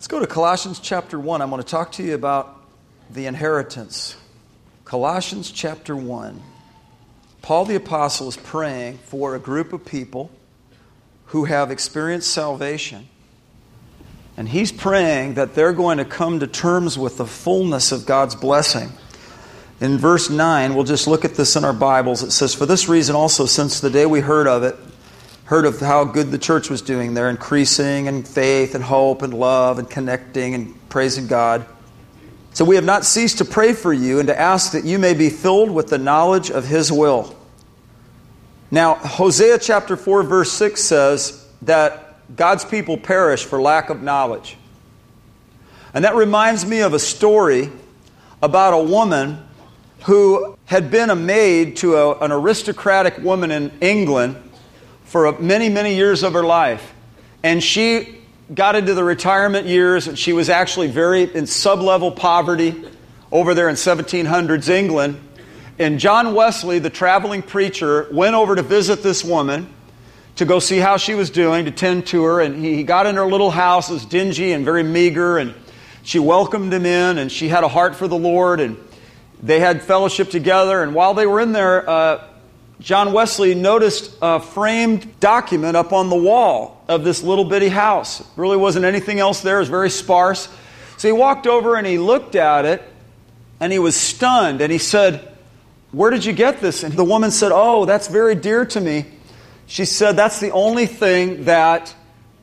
Let's go to Colossians chapter 1. I'm going to talk to you about the inheritance. Colossians chapter 1. Paul the Apostle is praying for a group of people who have experienced salvation. And he's praying that they're going to come to terms with the fullness of God's blessing. In verse 9, we'll just look at this in our Bibles. It says, "For this reason also, since the day we heard of how good the church was doing there, increasing in faith and hope and love and connecting and praising God. So we have not ceased to pray for you and to ask that you may be filled with the knowledge of His will." Now, Hosea chapter 4 verse 6 says that God's people perish for lack of knowledge. And that reminds me of a story about a woman who had been a maid to an aristocratic woman in England for many, many years of her life. And she got into the retirement years, and she was actually in sub-level poverty over there in 1700s England. And John Wesley, the traveling preacher, went over to visit this woman to go see how she was doing, to tend to her. And he got in her little house. It was dingy and very meager, and she welcomed him in, and she had a heart for the Lord, and they had fellowship together. And while they were in there, John Wesley noticed a framed document up on the wall of this little bitty house. There really wasn't anything else there. It was very sparse. So he walked over and he looked at it, and he was stunned. And he said, "Where did you get this?" And the woman said, "Oh, that's very dear to me." She said, "That's the only thing that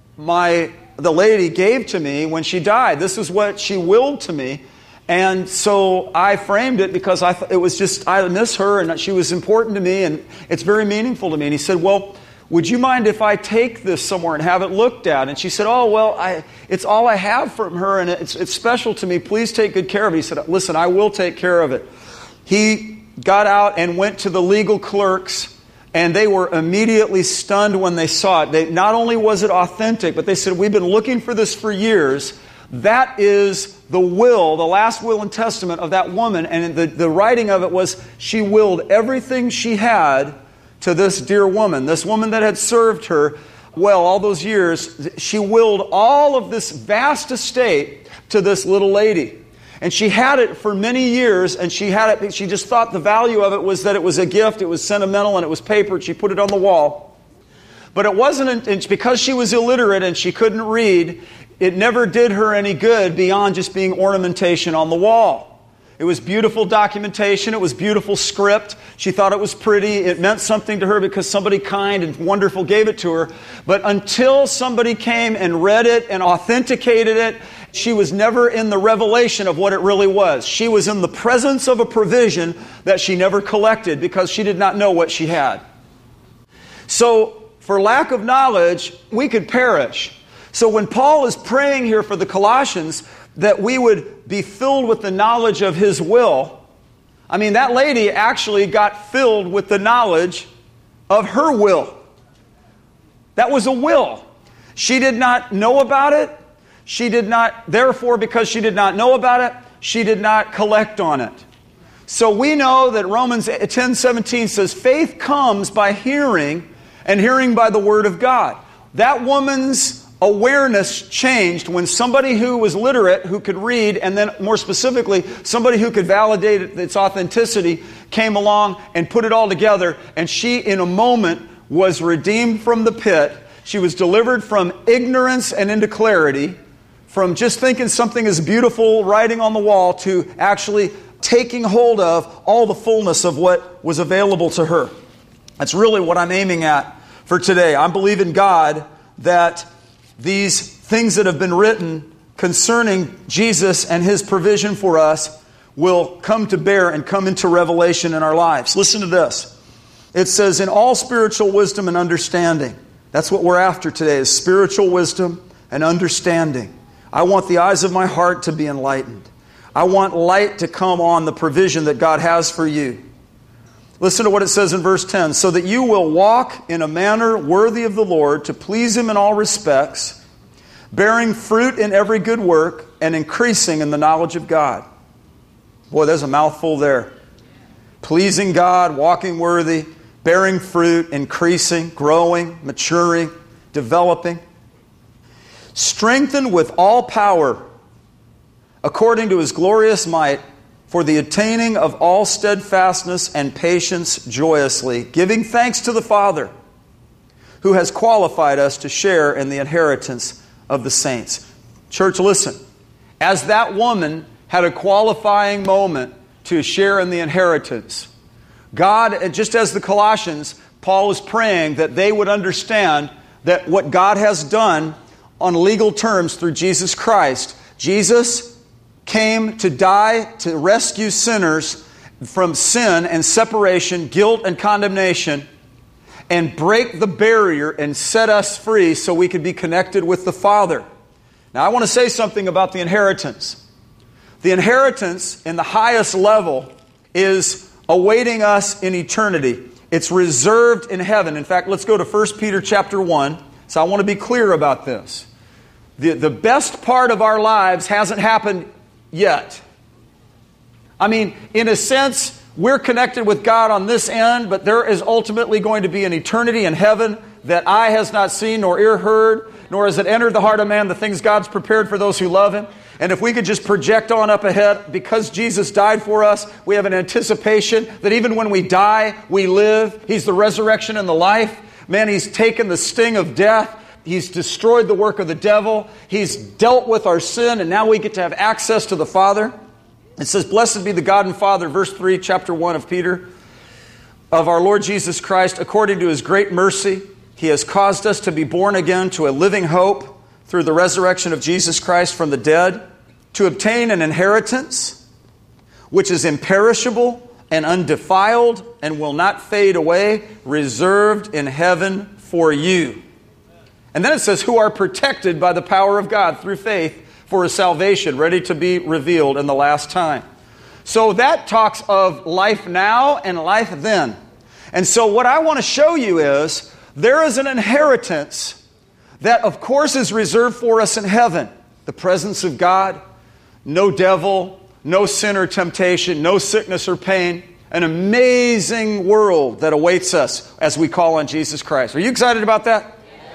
the lady gave to me when she died. This is what she willed to me. And so I framed it because I miss her, and she was important to me, and it's very meaningful to me." And he said, "Well, would you mind if I take this somewhere and have it looked at?" And she said, "Oh, well, it's all I have from her, and it's special to me. Please take good care of it." He said, "Listen, I will take care of it." He got out and went to the legal clerks, and they were immediately stunned when they saw it. Not only was it authentic, but they said, "We've been looking for this for years. That is the will, the last will and testament of that woman." And the writing of it was, she willed everything she had to this dear woman. This woman that had served her well all those years, she willed all of this vast estate to this little lady. And she had it for many years, and she just thought the value of it was that it was a gift, it was sentimental, and it was papered. She put it on the wall. But it wasn't, because she was illiterate and she couldn't read, it never did her any good beyond just being ornamentation on the wall. It was beautiful documentation. It was beautiful script. She thought it was pretty. It meant something to her because somebody kind and wonderful gave it to her. But until somebody came and read it and authenticated it, she was never in the revelation of what it really was. She was in the presence of a provision that she never collected because she did not know what she had. So, for lack of knowledge, we could perish. So when Paul is praying here for the Colossians that we would be filled with the knowledge of His will, I mean, that lady actually got filled with the knowledge of her will. That was a will. She did not know about it. Therefore, because she did not know about it, she did not collect on it. So we know that Romans 10:17 says, "Faith comes by hearing, and hearing by the Word of God." That woman's awareness changed when somebody who was literate, who could read, and then more specifically, somebody who could validate its authenticity, came along and put it all together, and she, in a moment, was redeemed from the pit. She was delivered from ignorance and into clarity, from just thinking something is beautiful writing on the wall to actually taking hold of all the fullness of what was available to her. That's really what I'm aiming at for today. I believe in God that these things that have been written concerning Jesus and His provision for us will come to bear and come into revelation in our lives. Listen to this. It says, "In all spiritual wisdom and understanding." That's what we're after today, is spiritual wisdom and understanding. I want the eyes of my heart to be enlightened. I want light to come on the provision that God has for you. Listen to what it says in verse 10. "So that you will walk in a manner worthy of the Lord, to please Him in all respects, bearing fruit in every good work, and increasing in the knowledge of God." Boy, there's a mouthful there. Pleasing God, walking worthy, bearing fruit, increasing, growing, maturing, developing. strengthened with all power, according to His glorious might, for the attaining of all steadfastness and patience joyously, giving thanks to the Father, who has qualified us to share in the inheritance of the saints. Church, listen. As that woman had a qualifying moment to share in the inheritance, God, just as the Colossians, Paul is praying that they would understand that what God has done on legal terms through Jesus Christ, Jesus came to die to rescue sinners from sin and separation, guilt and condemnation, and break the barrier and set us free so we could be connected with the Father. Now, I want to say something about the inheritance. The inheritance in the highest level is awaiting us in eternity. It's reserved in heaven. In fact, let's go to 1 Peter chapter 1. So I want to be clear about this. The best part of our lives hasn't happened yet. I mean, in a sense, we're connected with God on this end, but there is ultimately going to be an eternity in heaven that eye has not seen, nor ear heard, nor has it entered the heart of man, the things God's prepared for those who love Him. And if we could just project on up ahead, because Jesus died for us, we have an anticipation that even when we die, we live. He's the resurrection and the life. Man, He's taken the sting of death. He's destroyed the work of the devil. He's dealt with our sin, and now we get to have access to the Father. It says, "Blessed be the God and Father," verse 3, chapter 1 of Peter, "of our Lord Jesus Christ, according to His great mercy, He has caused us to be born again to a living hope through the resurrection of Jesus Christ from the dead, to obtain an inheritance which is imperishable and undefiled and will not fade away, reserved in heaven for you." And then it says, "who are protected by the power of God through faith for a salvation ready to be revealed in the last time." So that talks of life now and life then. And so what I want to show you is there is an inheritance that, of course, is reserved for us in heaven. The presence of God, no devil, no sin or temptation, no sickness or pain. An amazing world that awaits us as we call on Jesus Christ. Are you excited about that?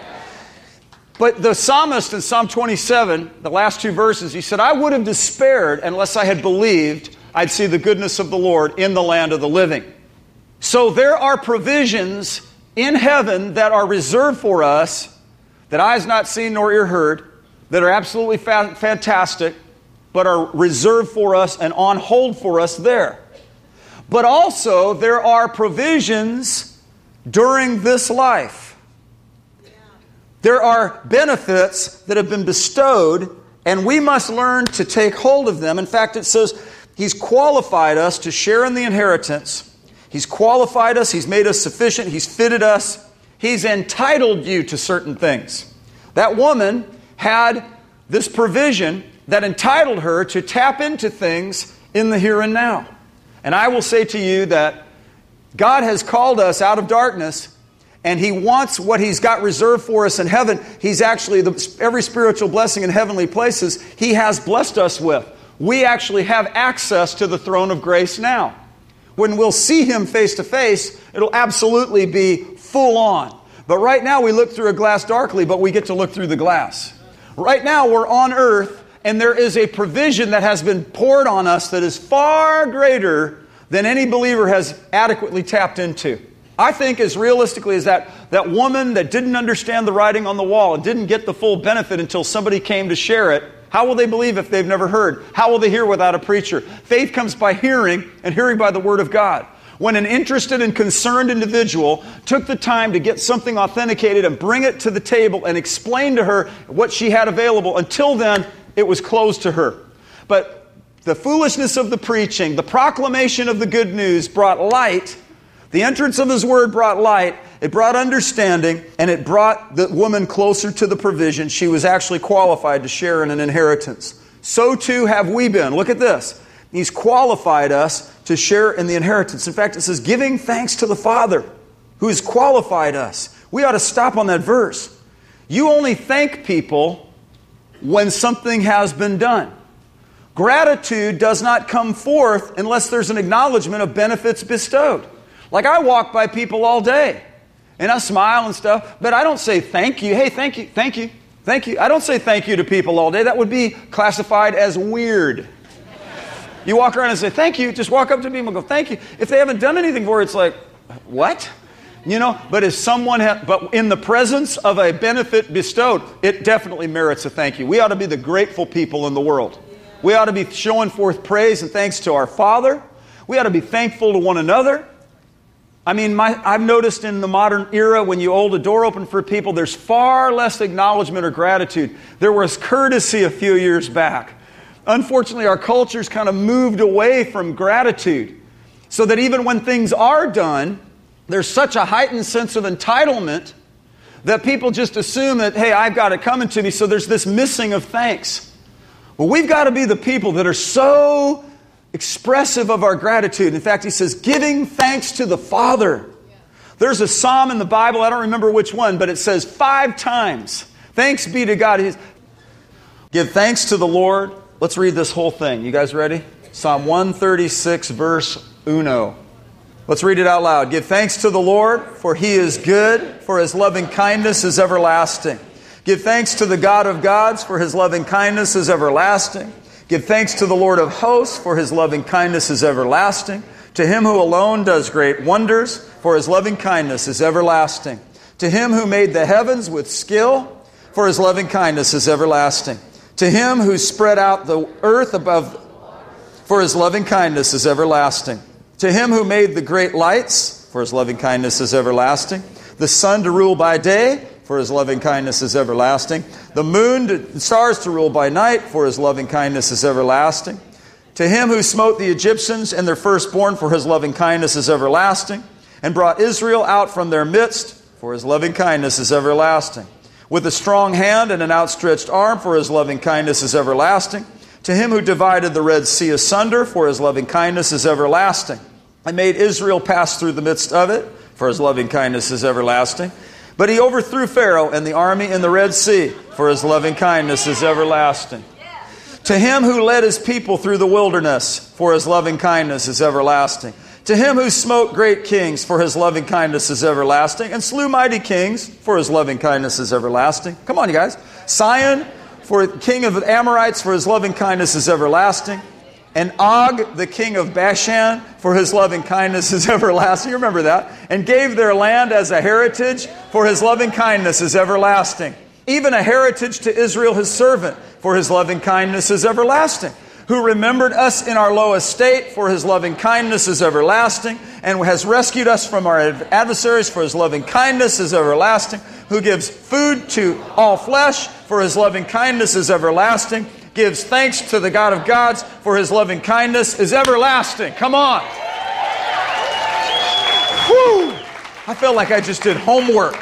But the psalmist in Psalm 27, the last two verses, he said, "I would have despaired unless I had believed I'd see the goodness of the Lord in the land of the living." So there are provisions in heaven that are reserved for us, that eye has not seen nor ear heard, that are absolutely fantastic, but are reserved for us and on hold for us there. But also there are provisions during this life. There are benefits that have been bestowed, and we must learn to take hold of them. In fact, it says He's qualified us to share in the inheritance. He's qualified us. He's made us sufficient. He's fitted us. He's entitled you to certain things. That woman had this provision that entitled her to tap into things in the here and now. And I will say to you that God has called us out of darkness, and He wants what He's got reserved for us in heaven. He's actually, every spiritual blessing in heavenly places, He has blessed us with. We actually have access to the throne of grace now. When we'll see Him face to face, it'll absolutely be full on. But right now we look through a glass darkly, but we get to look through the glass. Right now we're on earth, and there is a provision that has been poured on us that is far greater than any believer has adequately tapped into. I think as realistically as that woman that didn't understand the writing on the wall and didn't get the full benefit until somebody came to share it, how will they believe if they've never heard? How will they hear without a preacher? Faith comes by hearing, and hearing by the Word of God. When an interested and concerned individual took the time to get something authenticated and bring it to the table and explain to her what she had available, until then, it was closed to her. But the foolishness of the preaching, the proclamation of the good news brought light. The entrance of His Word brought light, it brought understanding, and it brought the woman closer to the provision. She was actually qualified to share in an inheritance. So too have we been. Look at this. He's qualified us to share in the inheritance. In fact, it says, giving thanks to the Father who has qualified us. We ought to stop on that verse. You only thank people when something has been done. Gratitude does not come forth unless there's an acknowledgement of benefits bestowed. Like I walk by people all day, and I smile and stuff, but I don't say thank you. Hey, thank you, thank you. Thank you. I don't say thank you to people all day. That would be classified as weird. You walk around and say thank you. Just walk up to people and go thank you. If they haven't done anything for it, it's like, what? You know, but if someone but in the presence of a benefit bestowed, it definitely merits a thank you. We ought to be the grateful people in the world. We ought to be showing forth praise and thanks to our Father. We ought to be thankful to one another. I mean, I've noticed in the modern era, when you hold a door open for people, there's far less acknowledgement or gratitude. There was courtesy a few years back. Unfortunately, our culture's kind of moved away from gratitude, so that even when things are done, there's such a heightened sense of entitlement that people just assume that, hey, I've got it coming to me, so there's this missing of thanks. Well, we've got to be the people that are so expressive of our gratitude. In fact, he says, giving thanks to the Father. There's a psalm in the Bible, I don't remember which one, but it says 5 times, thanks be to God. Give thanks to the Lord. Let's read this whole thing. You guys ready? Psalm 136, verse 1. Let's read it out loud. Give thanks to the Lord, for He is good, for His loving kindness is everlasting. Give thanks to the God of gods, for His loving kindness is everlasting. Give thanks to the Lord of hosts, for His loving kindness is everlasting. To Him who alone does great wonders, for His loving kindness is everlasting. To Him who made the heavens with skill, for His loving kindness is everlasting. To Him who spread out the earth above, for His loving kindness is everlasting. To Him who made the great lights, for His loving kindness is everlasting. The sun to rule by day, for His loving kindness is everlasting. The moon and stars to rule by night, for His loving kindness is everlasting. To Him who smote the Egyptians and their firstborn, for His loving kindness is everlasting. And brought Israel out from their midst, for His loving kindness is everlasting. With a strong hand and an outstretched arm, for His loving kindness is everlasting. To Him who divided the Red Sea asunder, for His loving kindness is everlasting. And made Israel pass through the midst of it, for His loving kindness is everlasting. But He overthrew Pharaoh and the army in the Red Sea, for His loving kindness is everlasting. To Him who led His people through the wilderness, for His loving kindness is everlasting. To Him who smote great kings, for His loving kindness is everlasting. And slew mighty kings, for His loving kindness is everlasting. Come on, you guys. Sihon, for king of the Amorites, for His loving kindness is everlasting. And Og, the king of Bashan, for His loving kindness is everlasting. You remember that. And gave their land as a heritage, for His loving kindness is everlasting. Even a heritage to Israel His servant, for His loving kindness is everlasting. Who remembered us in our low estate, for His loving kindness is everlasting. And has rescued us from our adversaries, for His loving kindness is everlasting. Who gives food to all flesh, for His loving kindness is everlasting. Gives thanks to the God of gods, for His loving kindness is everlasting. Come on. Whew. I felt like I just did homework.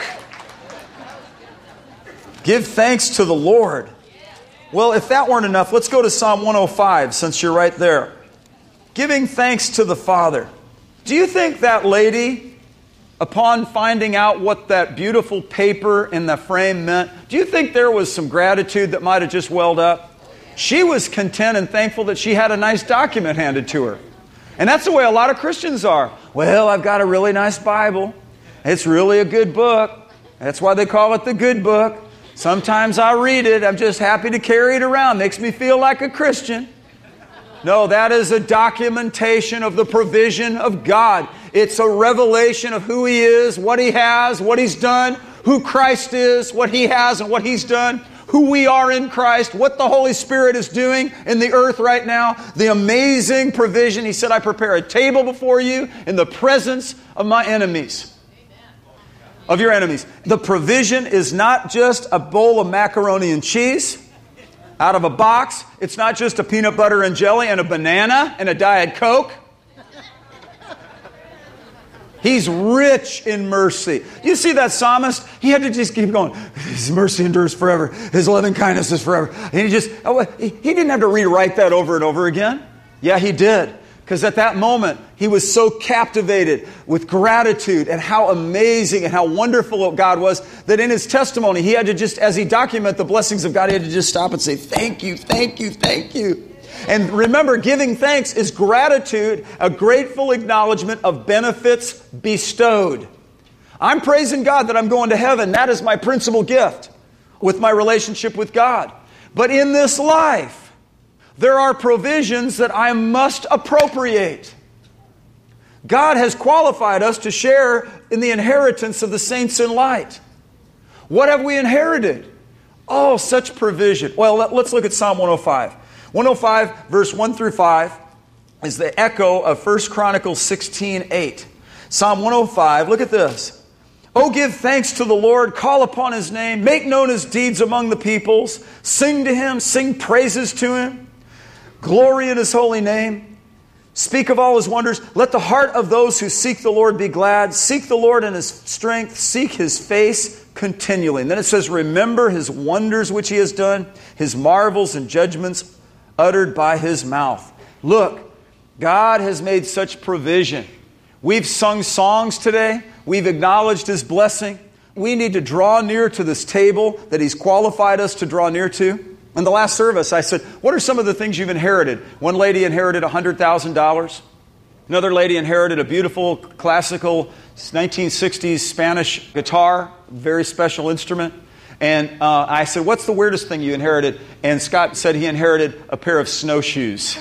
Give thanks to the Lord. Well, if that weren't enough, let's go to Psalm 105, since you're right there. Giving thanks to the Father. Do you think that lady, upon finding out what that beautiful paper in the frame meant, do you think there was some gratitude that might have just welled up? She was content and thankful that she had a nice document handed to her. And that's the way a lot of Christians are. Well, I've got a really nice Bible. It's really a good book. That's why they call it the good book. Sometimes I read it. I'm just happy to carry it around. Makes me feel like a Christian. No, that is a documentation of the provision of God. It's a revelation of who He is, what He has, what He's done, who Christ is, what He has and what He's done, who we are in Christ, what the Holy Spirit is doing in the earth right now, the amazing provision. He said, I prepare a table before you in the presence of my enemies. Of your enemies. The provision is not just a bowl of macaroni and cheese out of a box. It's not just a peanut butter and jelly and a banana and a Diet Coke. He's rich in mercy. You see that psalmist? He had to just keep going. His mercy endures forever. His loving kindness is forever. And he didn't have to rewrite that over and over again. Yeah, he did. Because at that moment, he was so captivated with gratitude and how amazing and how wonderful God was that in his testimony, he had to just, as he documented the blessings of God, he had to just stop and say, thank you, thank you, thank you. And remember, giving thanks is gratitude, a grateful acknowledgement of benefits bestowed. I'm praising God that I'm going to heaven. That is my principal gift. with my relationship with God. But in this life, there are provisions that I must appropriate. God has qualified us to share in the inheritance of the saints in light. What have we inherited? Oh, such provision. Well, let's look at Psalm 105. 105, verse 1 through 5, is the echo of 1 Chronicles 16:8. Psalm 105, look at this. Oh, give thanks to the Lord, call upon His name, make known His deeds among the peoples, sing to Him, sing praises to Him, glory in His holy name, speak of all His wonders. Let the heart of those who seek the Lord be glad. Seek the Lord in His strength, seek His face continually. And then it says, remember His wonders which He has done, His marvels and judgments uttered by His mouth. Look, God has made such provision. We've sung songs today. We've acknowledged His blessing. We need to draw near to this table that He's qualified us to draw near to. In the last service, I said, what are some of the things you've inherited? One lady inherited $100,000. Another lady inherited a beautiful classical 1960s Spanish guitar, very special instrument. And I said, what's the weirdest thing you inherited? And Scott said he inherited a pair of snowshoes.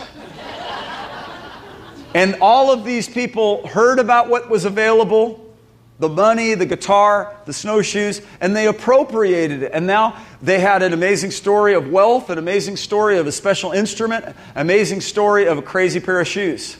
And all of these people heard about what was available, the money, the guitar, the snowshoes, and they appropriated it. And now they had an amazing story of wealth, an amazing story of a special instrument, an amazing story of a crazy pair of shoes.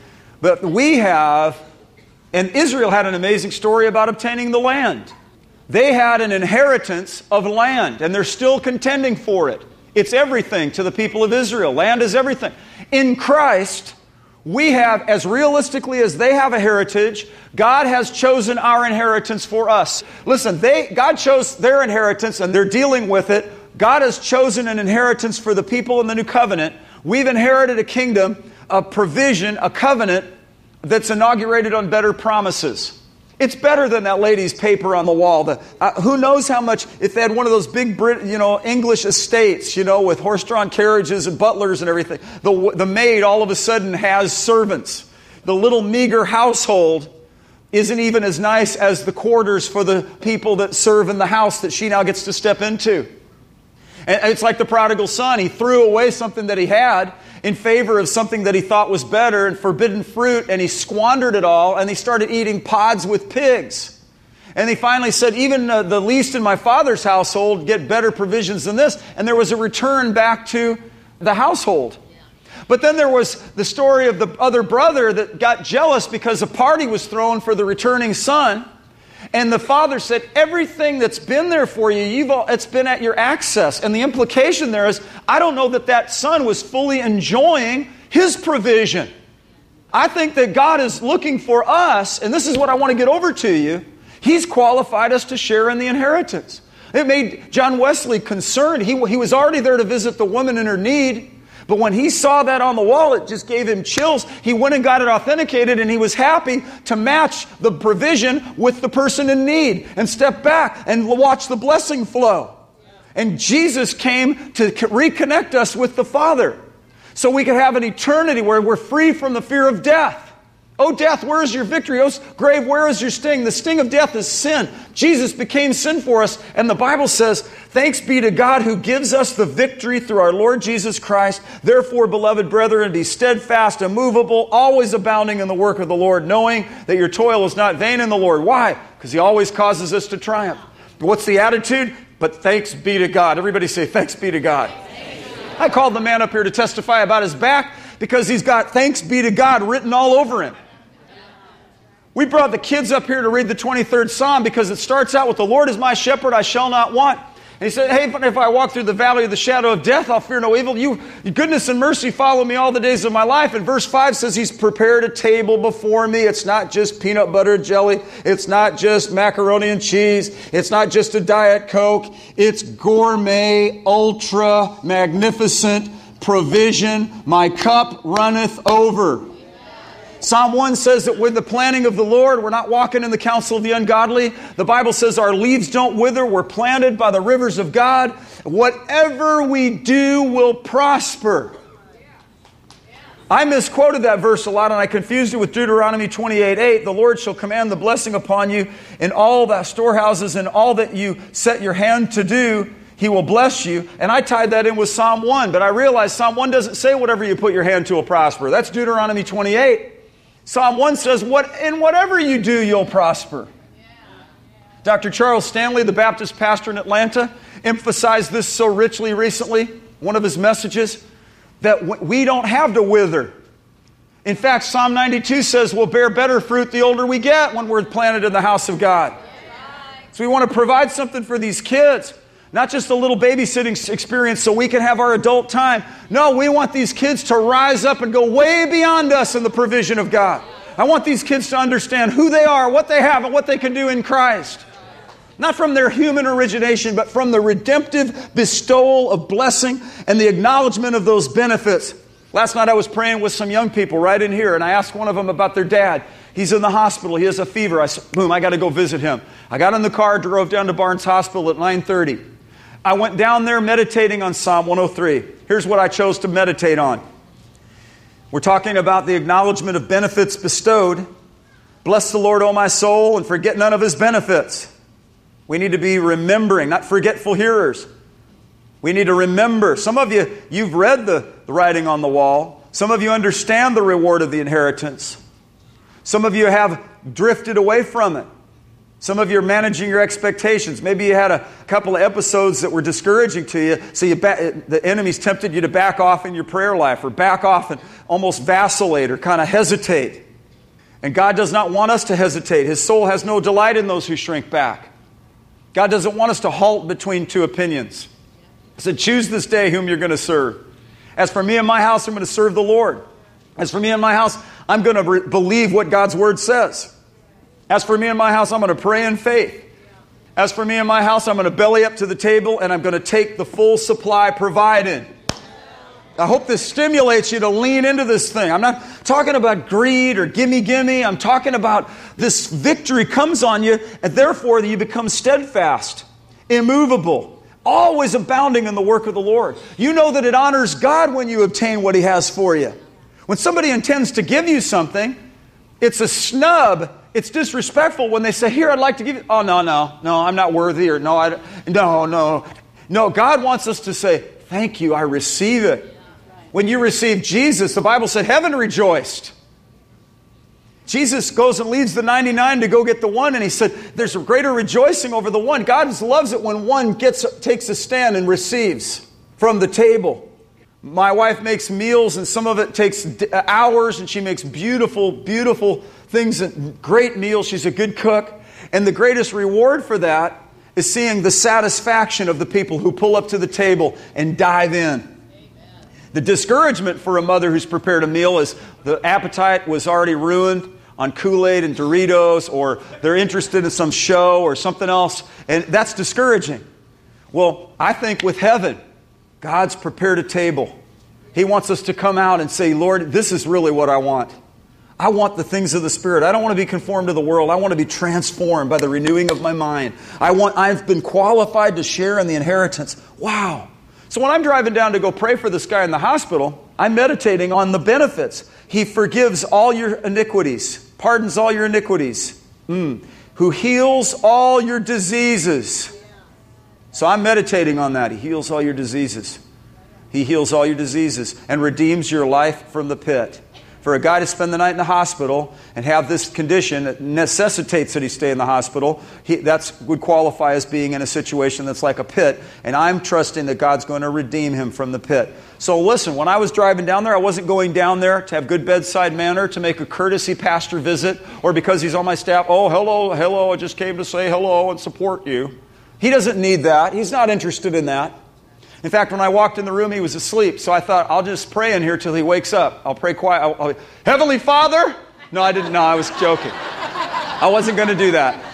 But we have, and Israel had an amazing story about obtaining the land. They had an inheritance of land, and they're still contending for it. It's everything to the people of Israel. Land is everything. In Christ, we have, as realistically as they have a heritage, God has chosen our inheritance for us. Listen, God chose their inheritance and they're dealing with it. God has chosen an inheritance for the people in the new covenant. We've inherited a kingdom, a provision, a covenant that's inaugurated on better promises. It's better than that lady's paper on the wall. Who knows how much, if they had one of those big English estates, with horse-drawn carriages and butlers and everything, the maid all of a sudden has servants. The little meager household isn't even as nice as the quarters for the people that serve in the house that she now gets to step into. And it's like the prodigal son. He threw away something that he had in favor of something that he thought was better and forbidden fruit, and he squandered it all, and he started eating pods with pigs. And he finally said, even the least in my father's household get better provisions than this. And there was a return back to the household. But then there was the story of the other brother that got jealous because a party was thrown for the returning son. And the father said, everything that's been there for you, it's been at your access. And the implication there is, I don't know that son was fully enjoying his provision. I think that God is looking for us, and this is what I want to get over to you. He's qualified us to share in the inheritance. It made John Wesley concerned. He was already there to visit the woman in her need. But when he saw that on the wall, it just gave him chills. He went and got it authenticated, and he was happy to match the provision with the person in need and step back and watch the blessing flow. And Jesus came to reconnect us with the Father so we could have an eternity where we're free from the fear of death. Oh, death, where is your victory? Oh, grave, where is your sting? The sting of death is sin. Jesus became sin for us. And the Bible says, thanks be to God who gives us the victory through our Lord Jesus Christ. Therefore, beloved brethren, be steadfast, immovable, always abounding in the work of the Lord, knowing that your toil is not vain in the Lord. Why? Because He always causes us to triumph. What's the attitude? But thanks be to God. Everybody say, thanks be to God. I called the man up here to testify about his back because he's got thanks be to God written all over him. We brought the kids up here to read the 23rd Psalm because it starts out with, the Lord is my shepherd, I shall not want. And he said, hey, if I walk through the valley of the shadow of death, I'll fear no evil. Your goodness and mercy follow me all the days of my life. And verse 5 says He's prepared a table before me. It's not just peanut butter jelly. It's not just macaroni and cheese. It's not just a Diet Coke. It's gourmet, ultra, magnificent provision. My cup runneth over. Psalm 1 says that with the planting of the Lord, we're not walking in the counsel of the ungodly. The Bible says our leaves don't wither. We're planted by the rivers of God. Whatever we do will prosper. I misquoted that verse a lot, and I confused it with Deuteronomy 28:8. The Lord shall command the blessing upon you in all the storehouses and all that you set your hand to do. He will bless you. And I tied that in with Psalm 1, but I realized Psalm 1 doesn't say whatever you put your hand to will prosper. That's Deuteronomy 28. Psalm 1 says, in whatever you do, you'll prosper. Dr. Charles Stanley, the Baptist pastor in Atlanta, emphasized this so richly recently, one of his messages, that we don't have to wither. In fact, Psalm 92 says we'll bear better fruit the older we get when we're planted in the house of God. So we want to provide something for these kids. Not just a little babysitting experience so we can have our adult time. No, we want these kids to rise up and go way beyond us in the provision of God. I want these kids to understand who they are, what they have, and what they can do in Christ. Not from their human origination, but from the redemptive bestowal of blessing and the acknowledgement of those benefits. Last night I was praying with some young people right in here, and I asked one of them about their dad. He's in the hospital. He has a fever. I said, boom, I got to go visit him. I got in the car, drove down to Barnes Hospital at 9:30. I went down there meditating on Psalm 103. Here's what I chose to meditate on. We're talking about the acknowledgement of benefits bestowed. Bless the Lord, O my soul, and forget none of His benefits. We need to be remembering, not forgetful hearers. We need to remember. Some of you, you've read the writing on the wall. Some of you understand the reward of the inheritance. Some of you have drifted away from it. Some of you are managing your expectations. Maybe you had a couple of episodes that were discouraging to you, so the enemy's tempted you to back off in your prayer life, or back off and almost vacillate or kind of hesitate. And God does not want us to hesitate. His soul has no delight in those who shrink back. God doesn't want us to halt between two opinions. He said, choose this day whom you're going to serve. As for me and my house, I'm going to serve the Lord. As for me and my house, I'm going to believe what God's Word says. As for me and my house, I'm going to pray in faith. As for me and my house, I'm going to belly up to the table and I'm going to take the full supply provided. I hope this stimulates you to lean into this thing. I'm not talking about greed or gimme. I'm talking about this victory comes on you, and therefore you become steadfast, immovable, always abounding in the work of the Lord. You know that it honors God when you obtain what He has for you. When somebody intends to give you something, it's a snub. It's disrespectful when they say, here, I'd like to give you. Oh, no, I'm not worthy. Or no. No, God wants us to say, thank you, I receive it. When you receive Jesus, the Bible said heaven rejoiced. Jesus goes and leads the 99 to go get the one, and He said there's a greater rejoicing over the one. God loves it when one takes a stand and receives from the table. My wife makes meals, and some of it takes hours, and she makes beautiful, beautiful things, and great meals. She's a good cook. And the greatest reward for that is seeing the satisfaction of the people who pull up to the table and dive in. The discouragement for a mother who's prepared a meal is the appetite was already ruined on Kool-Aid and Doritos, or they're interested in some show or something else, and that's discouraging. Well, I think with heaven, God's prepared a table. He wants us to come out and say, Lord, this is really what I want. I want the things of the Spirit. I don't want to be conformed to the world. I want to be transformed by the renewing of my mind. I've been qualified to share in the inheritance. Wow. So when I'm driving down to go pray for this guy in the hospital, I'm meditating on the benefits. He forgives all your iniquities, pardons all your iniquities, who heals all your diseases. So I'm meditating on that. He heals all your diseases. He heals all your diseases and redeems your life from the pit. For a guy to spend the night in the hospital and have this condition that necessitates that he stay in the hospital, that would qualify as being in a situation that's like a pit. And I'm trusting that God's going to redeem him from the pit. So listen, when I was driving down there, I wasn't going down there to have good bedside manner, to make a courtesy pastor visit, or because he's on my staff, oh, hello, I just came to say hello and support you. He doesn't need that. He's not interested in that. In fact, when I walked in the room, he was asleep. So I thought, I'll just pray in here till he wakes up. I'll pray quiet. Heavenly Father? No, I didn't. No, I was joking. I wasn't going to do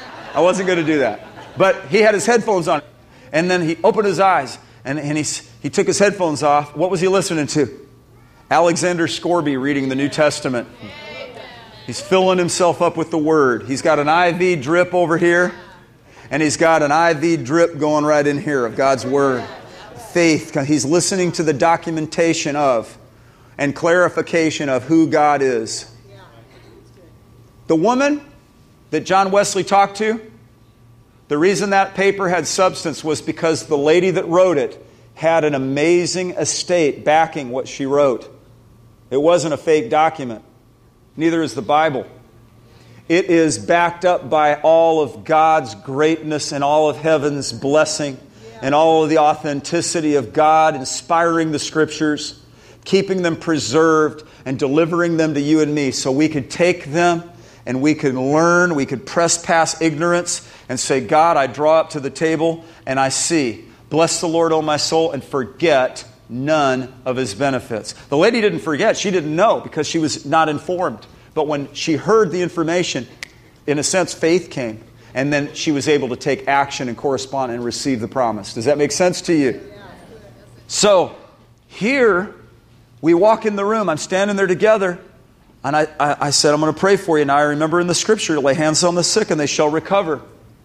that. But he had his headphones on. And then he opened his eyes. And he took his headphones off. What was he listening to? Alexander Scorby reading the New Testament. He's filling himself up with the Word. He's got an IV drip over here. And he's got an IV drip going right in here of God's Word. Faith. He's listening to the documentation of and clarification of who God is. The woman that John Wesley talked to The reason that paper had substance was because the lady that wrote it had an amazing estate backing what she wrote. It wasn't a fake document. Neither is the Bible. It is backed up by all of God's greatness and all of heaven's blessing and all of the authenticity of God inspiring the Scriptures, keeping them preserved and delivering them to you and me so we could take them and we could learn, we could press past ignorance and say, God, I draw up to the table and I see. Bless the Lord, O my soul, and forget none of His benefits. The lady didn't forget. She didn't know because she was not informed. But when she heard the information, in a sense, faith came. And then she was able to take action and correspond and receive the promise. Does that make sense to you? So, here, we walk in the room. I'm standing there together. And I said, I'm going to pray for you. Now, I remember in the Scripture, lay hands on the sick and they shall recover.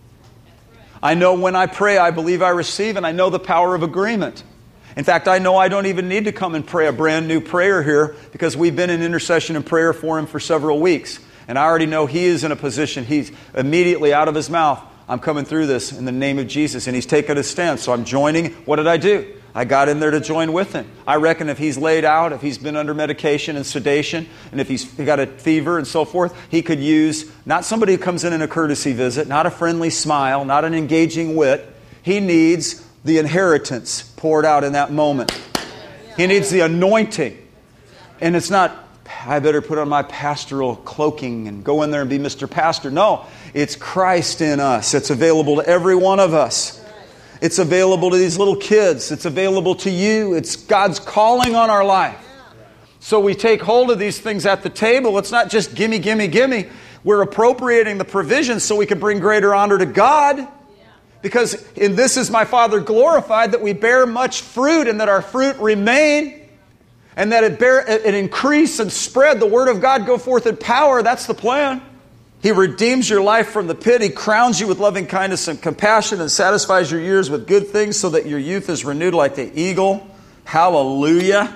I know when I pray, I believe I receive, and I know the power of agreement. In fact, I know I don't even need to come and pray a brand new prayer here because we've been in intercession and prayer for him for several weeks. And I already know he is in a position, he's immediately out of his mouth, I'm coming through this in the name of Jesus. And he's taken a stand. So I'm joining. What did I do? I got in there to join with him. I reckon if he's laid out, if he's been under medication and sedation, and if he's got a fever and so forth, he could use not somebody who comes in a courtesy visit, not a friendly smile, not an engaging wit. He needs the inheritance poured out in that moment. He needs the anointing. And it's not, I better put on my pastoral cloaking and go in there and be Mr. Pastor. No, it's Christ in us. It's available to every one of us. It's available to these little kids. It's available to you. It's God's calling on our life. So we take hold of these things at the table. It's not just gimme, gimme, gimme. We're appropriating the provisions so we can bring greater honor to God. Because in this is my Father glorified, that we bear much fruit and that our fruit remain. And that it increase and spread. The Word of God go forth in power. That's the plan. He redeems your life from the pit. He crowns you with loving kindness and compassion and satisfies your years with good things so that your youth is renewed like the eagle. Hallelujah.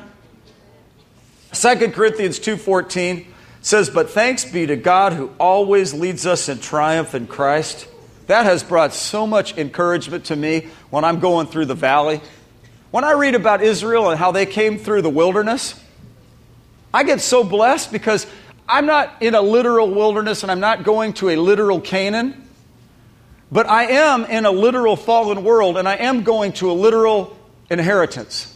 2 Corinthians 2:14 says, but thanks be to God who always leads us in triumph in Christ. That has brought so much encouragement to me when I'm going through the valley. When I read about Israel and how they came through the wilderness, I get so blessed because I'm not in a literal wilderness and I'm not going to a literal Canaan, but I am in a literal fallen world and I am going to a literal inheritance.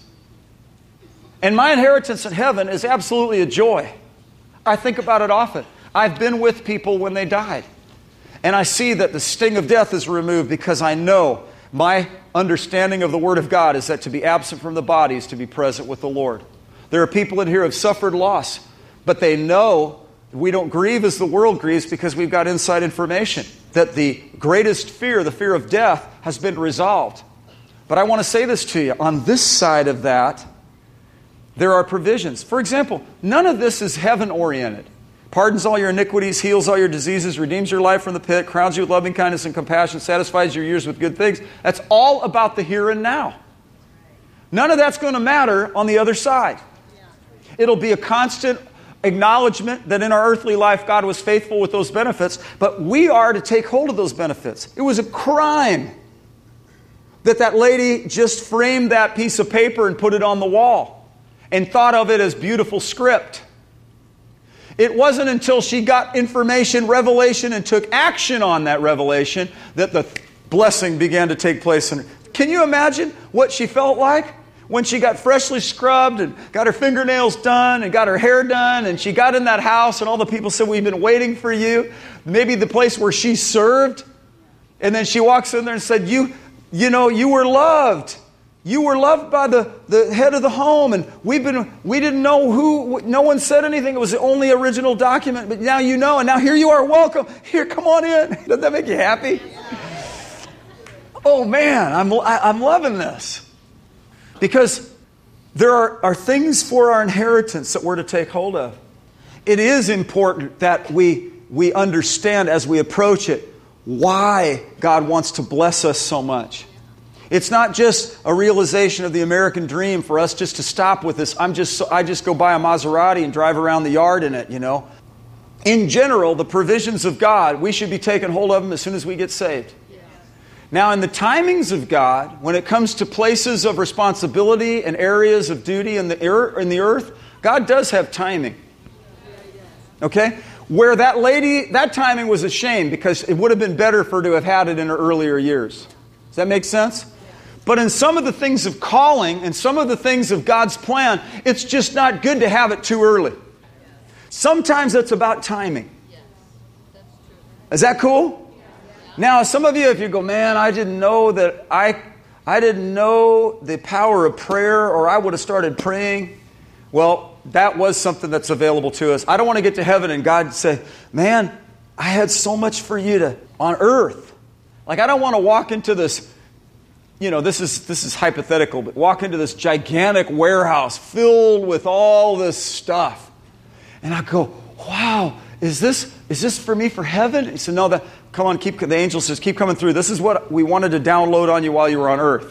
And my inheritance in heaven is absolutely a joy. I think about it often. I've been with people when they died. And I see that the sting of death is removed because I know my understanding of the Word of God is that to be absent from the body is to be present with the Lord. There are people in here who have suffered loss, but they know we don't grieve as the world grieves because we've got inside information that the greatest fear, the fear of death, has been resolved. But I want to say this to you. On this side of that, there are provisions. For example, none of this is heaven-oriented. Pardons all your iniquities, heals all your diseases, redeems your life from the pit, crowns you with loving kindness and compassion, satisfies your years with good things. That's all about the here and now. None of that's going to matter on the other side. It'll be a constant acknowledgement that in our earthly life God was faithful with those benefits, but we are to take hold of those benefits. It was a crime that lady just framed that piece of paper and put it on the wall and thought of it as beautiful script. It wasn't until she got information, revelation, and took action on that revelation that the blessing began to take place. And can you imagine what she felt like when she got freshly scrubbed and got her fingernails done and got her hair done and she got in that house and all the people said, we've been waiting for you. Maybe the place where she served. And then she walks in there and said, you were loved. You were loved by the head of the home, and we didn't know who, no one said anything. It was the only original document, but now you know, and now here you are, welcome. Here, come on in. Doesn't that make you happy? Oh man, I'm loving this. Because there are things for our inheritance that we're to take hold of. It is important that we understand as we approach it why God wants to bless us so much. It's not just a realization of the American dream for us just to stop with this. I just go buy a Maserati and drive around the yard in it, In general, the provisions of God, we should be taking hold of them as soon as we get saved. Now, in the timings of God, when it comes to places of responsibility and areas of duty in the earth, God does have timing. Okay? Where that lady, that timing was a shame because it would have been better for her to have had it in her earlier years. Does that make sense? But in some of the things of calling and some of the things of God's plan, it's just not good to have it too early. Sometimes it's about timing. Is that cool? Now, some of you, if you go, man, I didn't know that I didn't know the power of prayer, or I would have started praying. Well, that was something that's available to us. I don't want to get to heaven and God say, man, I had so much for you on earth. Like, I don't want to walk into this, this is hypothetical, but walk into this gigantic warehouse filled with all this stuff. And I go, wow, is this for me for heaven? He said, no, come on, the angel says, keep coming through. This is what we wanted to download on you while you were on earth.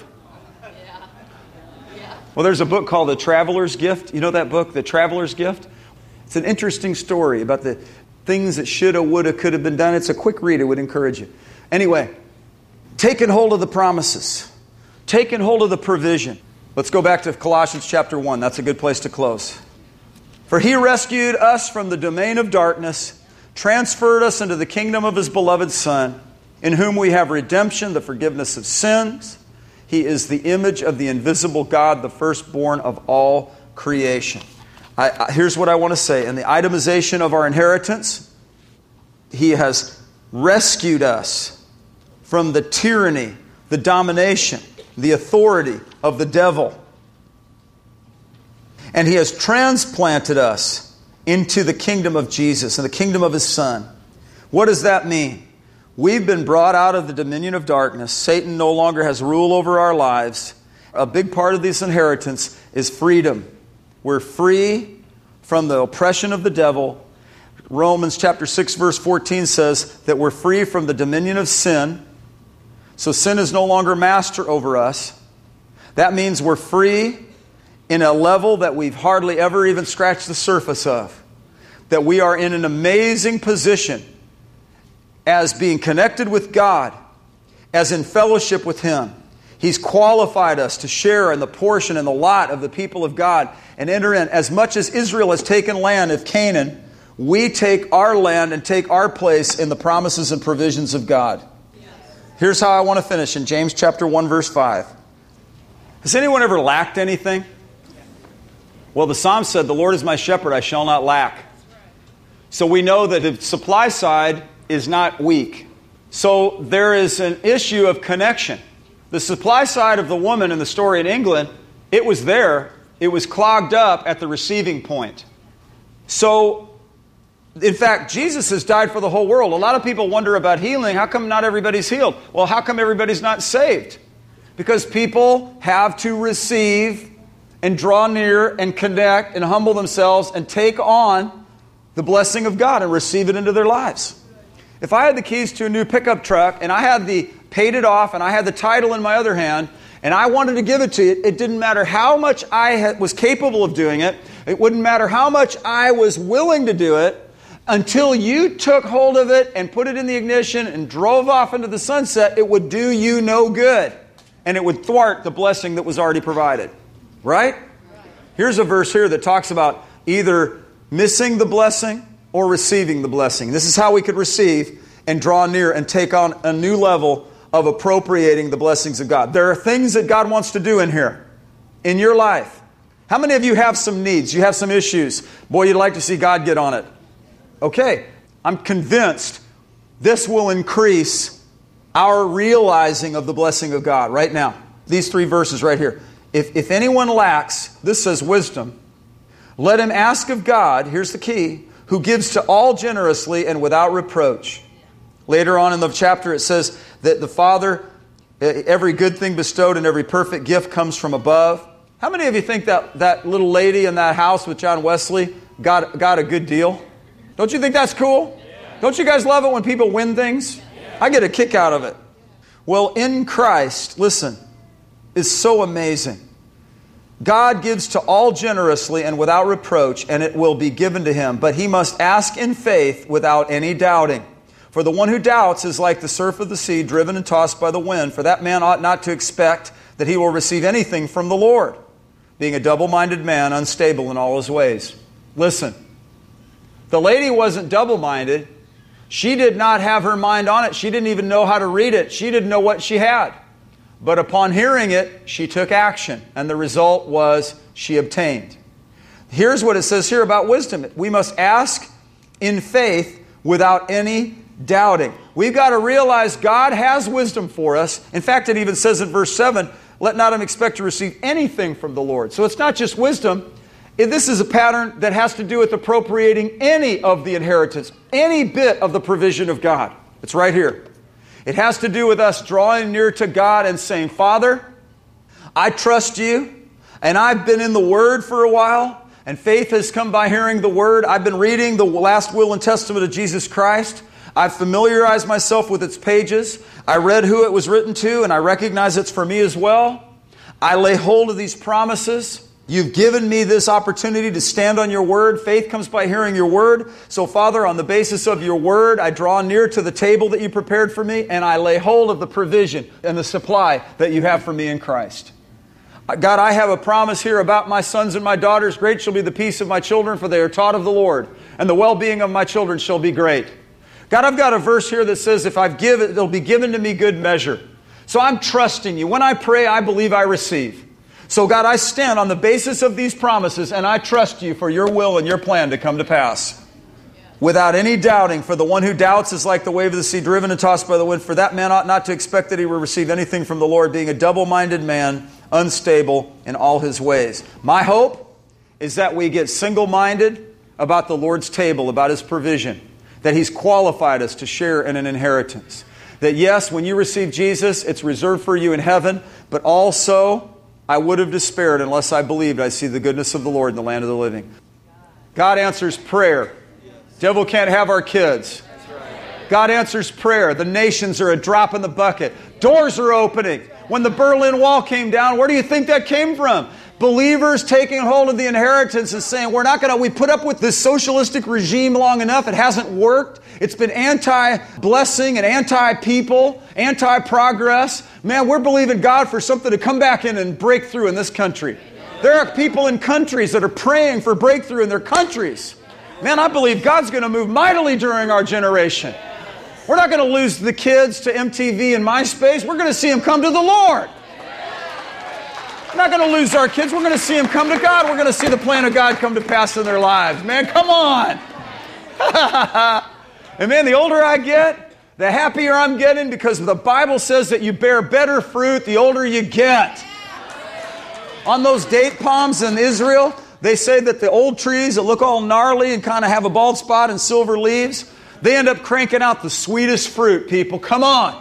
Well, there's a book called The Traveler's Gift. You know that book, The Traveler's Gift? It's an interesting story about the things that shoulda, woulda, could have been done. It's a quick read. It would encourage you. Anyway, taking hold of the promises. Taking hold of the provision. Let's go back to Colossians chapter 1. That's a good place to close. For He rescued us from the domain of darkness, transferred us into the kingdom of His beloved Son, in whom we have redemption, the forgiveness of sins. He is the image of the invisible God, the firstborn of all creation. Here's what I want to say. In the itemization of our inheritance, He has rescued us from the tyranny, the domination, the authority of the devil. And He has transplanted us into the kingdom of Jesus and the kingdom of His Son. What does that mean? We've been brought out of the dominion of darkness. Satan no longer has rule over our lives. A big part of this inheritance is freedom. We're free from the oppression of the devil. Romans chapter 6 verse 14 says that we're free from the dominion of sin. So sin is no longer master over us. That means we're free in a level that we've hardly ever even scratched the surface of. That we are in an amazing position as being connected with God, as in fellowship with Him. He's qualified us to share in the portion and the lot of the people of God and enter in. As much as Israel has taken land of Canaan, we take our land and take our place in the promises and provisions of God. Here's how I want to finish in James chapter 1 verse 5. Has anyone ever lacked anything? Well, the Psalm said, the Lord is my shepherd, I shall not lack. So we know that the supply side is not weak. So there is an issue of connection. The supply side of the woman in the story in England, it was there. It was clogged up at the receiving point. So, in fact, Jesus has died for the whole world. A lot of people wonder about healing. How come not everybody's healed? Well, how come everybody's not saved? Because people have to receive and draw near and connect and humble themselves and take on the blessing of God and receive it into their lives. If I had the keys to a new pickup truck and I had paid it off and I had the title in my other hand and I wanted to give it to you, it didn't matter how much I was capable of doing it. It wouldn't matter how much I was willing to do it until you took hold of it and put it in the ignition and drove off into the sunset. It would do you no good and it would thwart the blessing that was already provided. Right? Here's a verse here that talks about either missing the blessing or receiving the blessing. This is how we could receive and draw near and take on a new level of appropriating the blessings of God. There are things that God wants to do in here, in your life. How many of you have some needs? You have some issues. Boy, you'd like to see God get on it. Okay, I'm convinced this will increase our realizing of the blessing of God right now. These 3 verses right here. If anyone lacks, this says wisdom, let him ask of God, here's the key, who gives to all generously and without reproach. Later on in the chapter it says that the Father, every good thing bestowed and every perfect gift comes from above. How many of you think that little lady in that house with John Wesley got a good deal? Don't you think that's cool? Yeah. Don't you guys love it when people win things? Yeah. I get a kick out of it. Well, in Christ, listen, is so amazing. God gives to all generously and without reproach, and it will be given to him. But he must ask in faith without any doubting. For the one who doubts is like the surf of the sea, driven and tossed by the wind. For that man ought not to expect that he will receive anything from the Lord, being a double-minded man, unstable in all his ways. Listen, the lady wasn't double-minded. She did not have her mind on it. She didn't even know how to read it. She didn't know what she had. But upon hearing it, she took action. And the result was she obtained. Here's what it says here about wisdom. We must ask in faith without any doubting. We've got to realize God has wisdom for us. In fact, it even says in verse 7, let not him expect to receive anything from the Lord. So it's not just wisdom. This is a pattern that has to do with appropriating any of the inheritance, any bit of the provision of God. It's right here. It has to do with us drawing near to God and saying, Father, I trust you, and I've been in the Word for a while, and faith has come by hearing the Word. I've been reading the last will and testament of Jesus Christ. I've familiarized myself with its pages. I read who it was written to, and I recognize it's for me as well. I lay hold of these promises. You've given me this opportunity to stand on your word. Faith comes by hearing your word. So, Father, on the basis of your word, I draw near to the table that you prepared for me, and I lay hold of the provision and the supply that you have for me in Christ. God, I have a promise here about my sons and my daughters. Great shall be the peace of my children, for they are taught of the Lord, and the well-being of my children shall be great. God, I've got a verse here that says, if I've given, it'll be given to me good measure. So I'm trusting you. When I pray, I believe I receive. So God, I stand on the basis of these promises, and I trust you for your will and your plan to come to pass. Without any doubting, for the one who doubts is like the wave of the sea, driven and tossed by the wind. For that man ought not to expect that he will receive anything from the Lord, being a double-minded man, unstable in all his ways. My hope is that we get single-minded about the Lord's table, about his provision, that he's qualified us to share in an inheritance. That yes, when you receive Jesus, it's reserved for you in heaven, but also I would have despaired unless I believed I'd see the goodness of the Lord in the land of the living. God answers prayer. Devil can't have our kids. God answers prayer. The nations are a drop in the bucket. Doors are opening. When the Berlin Wall came down, where do you think that came from? Believers taking hold of the inheritance and saying, we put up with this socialistic regime long enough. It hasn't worked. It's been anti-blessing and anti-people, anti-progress. Man, we're believing God for something to come back in and break through in this country. There are people in countries that are praying for breakthrough in their countries. Man, I believe God's going to move mightily during our generation. We're not going to lose the kids to MTV and MySpace. We're going to see them come to the Lord. We're not going to lose our kids. We're going to see them come to God. We're going to see the plan of God come to pass in their lives. Man, come on. And man, the older I get, the happier I'm getting, because the Bible says that you bear better fruit the older you get. On those date palms in Israel, they say that the old trees that look all gnarly and kind of have a bald spot and silver leaves, they end up cranking out the sweetest fruit, people. Come on.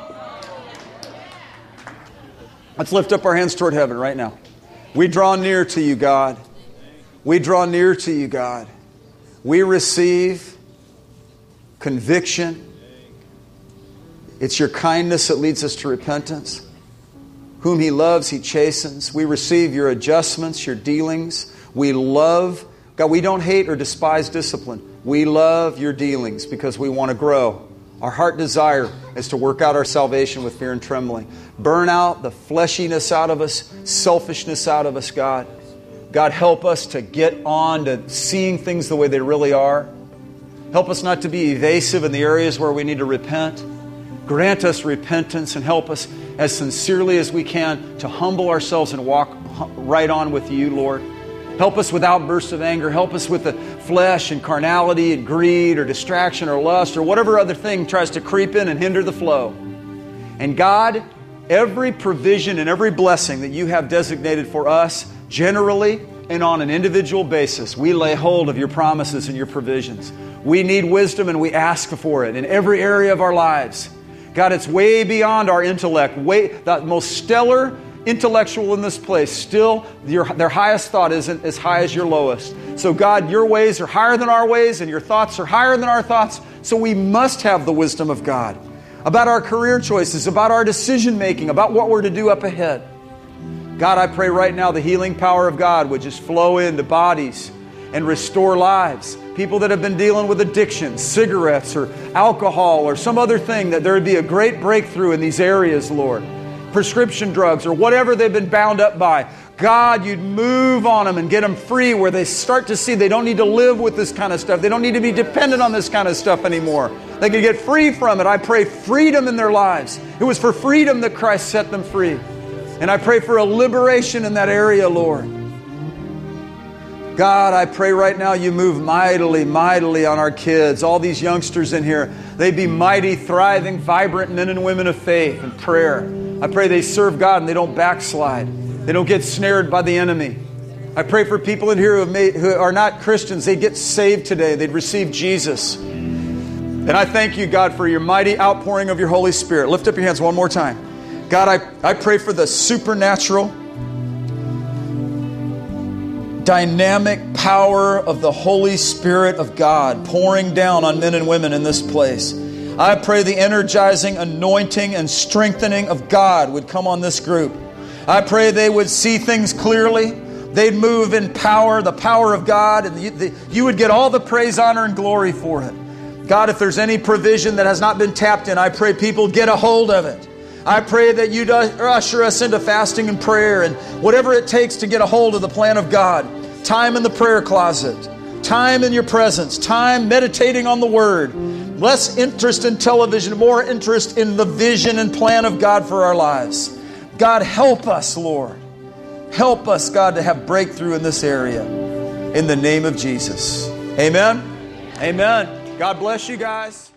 Let's lift up our hands toward heaven right now. We draw near to you, God. We draw near to you, God. We receive conviction. It's your kindness that leads us to repentance. Whom he loves, he chastens. We receive your adjustments, your dealings. We love, God, we don't hate or despise discipline. We love your dealings because we want to grow. Our heart desire is to work out our salvation with fear and trembling. Burn out the fleshiness out of us, selfishness out of us, God. God, help us to get on to seeing things the way they really are. Help us not to be evasive in the areas where we need to repent. Grant us repentance and help us as sincerely as we can to humble ourselves and walk right on with you, Lord. Help us with outbursts of anger. Help us with the flesh and carnality and greed or distraction or lust or whatever other thing tries to creep in and hinder the flow. And God, every provision and every blessing that you have designated for us, generally and on an individual basis, we lay hold of your promises and your provisions. We need wisdom and we ask for it in every area of our lives. God, it's way beyond our intellect. The most stellar intellectual in this place, still their highest thought isn't as high as your lowest. So God, your ways are higher than our ways and your thoughts are higher than our thoughts. So we must have the wisdom of God about our career choices, about our decision making, about what we're to do up ahead. God, I pray right now the healing power of God would just flow into bodies and restore lives. People that have been dealing with addiction, cigarettes or alcohol or some other thing, that there would be a great breakthrough in these areas, Lord. Prescription drugs or whatever they've been bound up by. God, you'd move on them and get them free where they start to see they don't need to live with this kind of stuff. They don't need to be dependent on this kind of stuff anymore. They can get free from it. I pray freedom in their lives. It was for freedom that Christ set them free. And I pray for a liberation in that area, Lord. God, I pray right now you move mightily, mightily on our kids, all these youngsters in here. They be mighty, thriving, vibrant men and women of faith and prayer. I pray they serve God and they don't backslide. They don't get snared by the enemy. I pray for people in here who are not Christians. They get saved today. They'd receive Jesus. And I thank you, God, for your mighty outpouring of your Holy Spirit. Lift up your hands one more time. God, I pray for the supernatural, dynamic power of the Holy Spirit of God pouring down on men and women in this place. I pray the energizing, anointing, and strengthening of God would come on this group. I pray they would see things clearly. They'd move in power, the power of God, and you would get all the praise, honor, and glory for it. God, if there's any provision that has not been tapped in, I pray people get a hold of it. I pray that you'd usher us into fasting and prayer and whatever it takes to get a hold of the plan of God. Time in the prayer closet, time in your presence, time meditating on the Word. Less interest in television, more interest in the vision and plan of God for our lives. God, help us, Lord. Help us, God, to have breakthrough in this area. In the name of Jesus. Amen. Amen. God bless you guys.